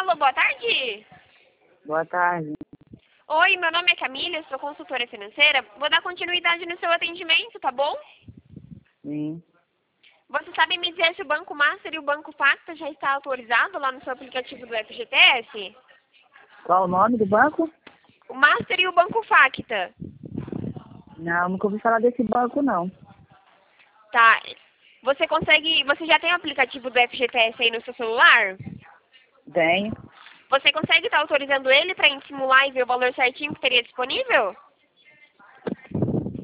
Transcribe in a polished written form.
Alô, boa tarde. Boa tarde. Oi, meu nome é Camila, sou consultora financeira. Vou dar continuidade no seu atendimento, tá bom? Sim. Você sabe me dizer se o Banco Master e o Banco Pacta já está autorizado lá no seu aplicativo do FGTS? Qual o nome do banco? O Master e o Banco Pacta. Não, nunca ouvi falar desse banco, não. Tá. Você já tem o aplicativo do FGTS aí no seu celular? Tenho. Você consegue estar autorizando ele para simular e ver o valor certinho que teria disponível?